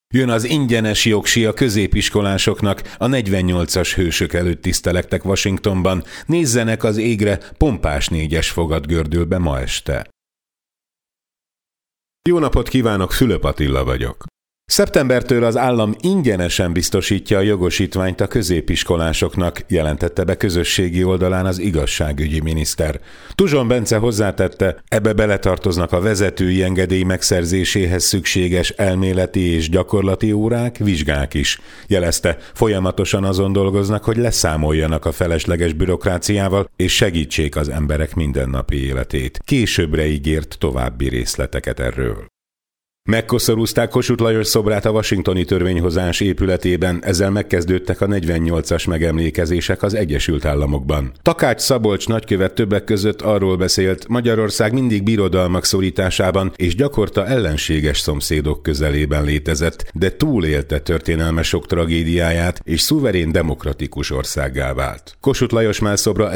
Jön az ingyenes jogsi a középiskolásoknak, a 48-as hősök előtt tisztelektek Washingtonban, nézzenek az égre, pompás 4-es fogat gördül be ma este. Jó napot kívánok, Fülöp Attila vagyok. Szeptembertől az állam ingyenesen biztosítja a jogosítványt a középiskolásoknak, jelentette be közösségi oldalán az igazságügyi miniszter. Tuzson Bence hozzátette, ebbe beletartoznak a vezetői engedély megszerzéséhez szükséges elméleti és gyakorlati órák, vizsgák is. Jelezte, folyamatosan azon dolgoznak, hogy leszámoljanak a felesleges bürokráciával, és segítsék az emberek mindennapi életét. Későbbre ígért további részleteket erről. Megkoszorúzták Kossuth Lajos szobrát a washingtoni törvényhozás épületében, ezzel megkezdődtek a 48-as megemlékezések az Egyesült Államokban. Takács Szabolcs nagykövet többek között arról beszélt, Magyarország mindig birodalmak szorításában és gyakorta ellenséges szomszédok közelében létezett, de túlélte történelme sok tragédiáját és szuverén demokratikus országgá vált. Kossuth Lajos mellszobra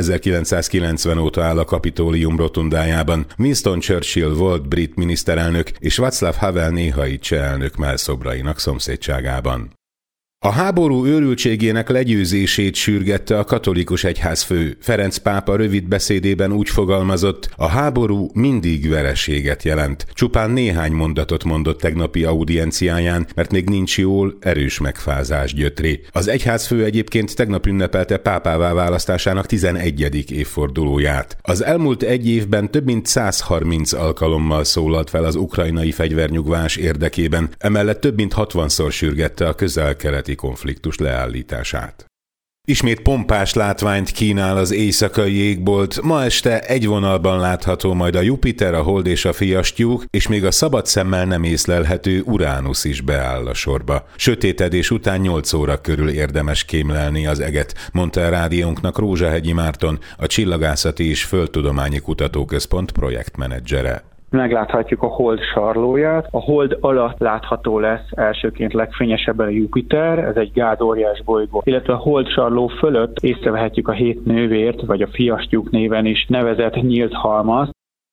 1990 óta áll a Kapitólium rotundájában, Winston Churchill volt brit miniszterelnök és Václav Havel néhai cseh elnök mellszobrainak szomszédságában. A háború őrültségének legyőzését sürgette a katolikus egyházfő. Ferenc pápa rövid beszédében úgy fogalmazott, a háború mindig vereséget jelent. Csupán néhány mondatot mondott tegnapi audienciáján, mert még nincs jól, erős megfázás gyötré. Az egyházfő egyébként tegnap ünnepelte pápává választásának 11. évfordulóját. Az elmúlt egy évben több mint 130 alkalommal szólalt fel az ukrajnai fegyvernyugvás érdekében, emellett több mint 60-szor sürgette a közel-keleti konfliktus leállítását. Ismét pompás látványt kínál az éjszakai égbolt, ma este egy vonalban látható majd a Jupiter, a Hold és a Fiastyúk, és még a szabad szemmel nem észlelhető Uránusz is beáll a sorba. Sötétedés után 8 óra körül érdemes kémlelni az eget, mondta a rádiónknak Rózsahegyi Márton, a Csillagászati és Földtudományi Kutatóközpont projektmenedzsere. Megláthatjuk a Hold sarlóját. A Hold alatt látható lesz elsőként legfényesebben a Jupiter, ez egy gázóriás bolygó, illetve a Hold sarló fölött észrevehetjük a 7 nővért, vagy a Fiastyúk néven is nevezett nyílt halmazt.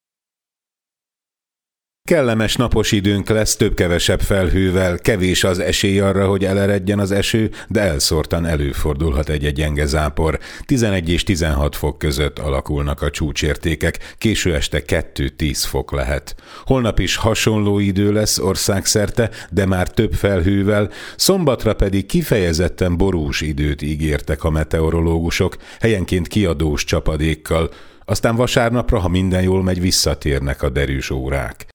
Kellemes napos időnk lesz több-kevesebb felhővel, kevés az esély arra, hogy eleredjen az eső, de elszórtan előfordulhat egy gyenge zápor. 11 és 16 fok között alakulnak a csúcsértékek, késő este 2-10 fok lehet. Holnap is hasonló idő lesz országszerte, de már több felhővel, szombatra pedig kifejezetten borús időt ígértek a meteorológusok, helyenként kiadós csapadékkal. Aztán vasárnapra, ha minden jól megy, visszatérnek a derűs órák.